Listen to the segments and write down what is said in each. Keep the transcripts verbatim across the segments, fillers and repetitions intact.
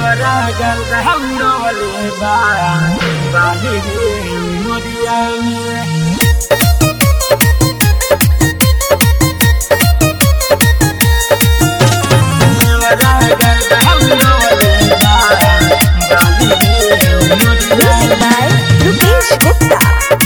देवरा गर्द हौरवले बा बाली रे मोरिया में देवरा गर्द हौरवले बा बाली रे मोरिया में रुपेश गुप्ता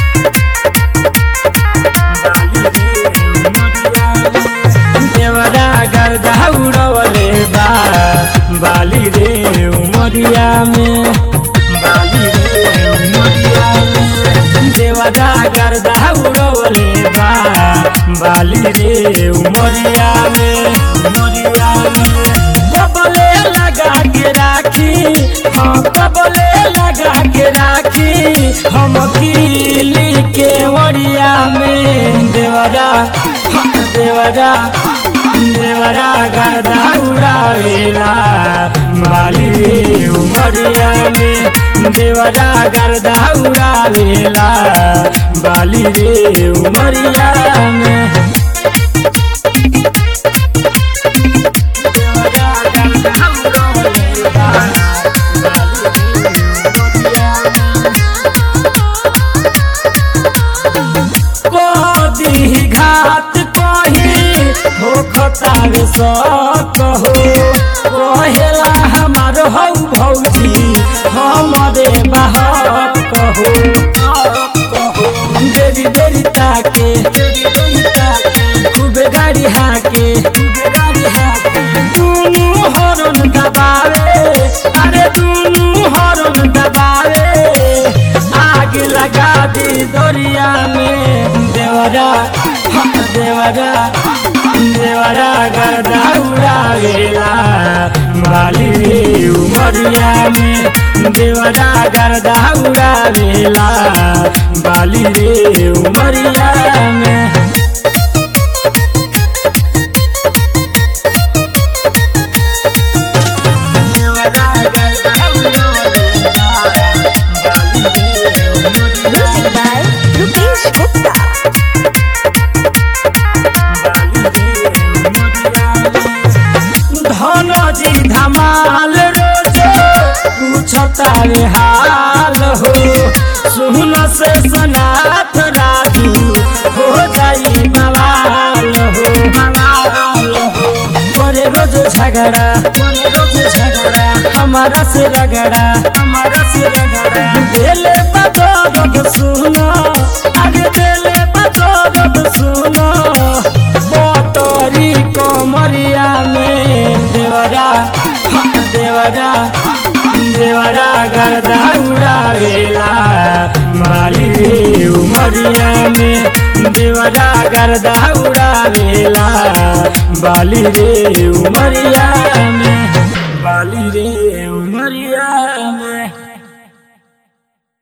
देवरा गर्द हौरवले बा बाली रे उमरिया में बाली रे उमरिया में देवरा गर्द हौरवले बा बाली रे उमरिया में उमरिया में कबले लगा के राखी हाँ कबले लगा के राखी हम कीली के वरिया में देवरा देवरा देवरा गर्द हौरवेला बाली रे उमरिया में देवरा गर्द हौरवेला बाली रे उमरिया में देवरा गर्द हौरवेला बाली रे उमरिया में कोदी घाट हो खतावे सत हो कहेला हमार हौ भौजी हमरे बाहर कहो देरी देरी ताके देरी देरी ताके खूबे गाड़ी हाके खूबे गाड़ी हाके दुनू हरन दबावे अरे दुनू हरन दबावे आग लगा दी दरिया में देवरा देवरा देवरा गर्द हौरवेला बाली रे उमरिया में देवरा गर्द हौरवेला बाली रे उमरिया में देवरा गर्द हौरवेला बाली रे उमरिया में रुपेश गुप्ता धनजी धमाल रोजे पूछता रे हाल हो सुन से सनाथ राजू हो जाई बवाल हो बवाल हो करे रोज झगड़ा करे रोज झगड़ा हमारा से रगड़ा हमारा से रगड़ा दिले बदौलत सुनो अरे दिले बदौलत सुनो मोटरी कोमरिया में देवरा देवरा देवरा गर्द हौरवेला बाली रे उमरिया में देवरा गर्द हौरवेला बाली रे उमरिया में।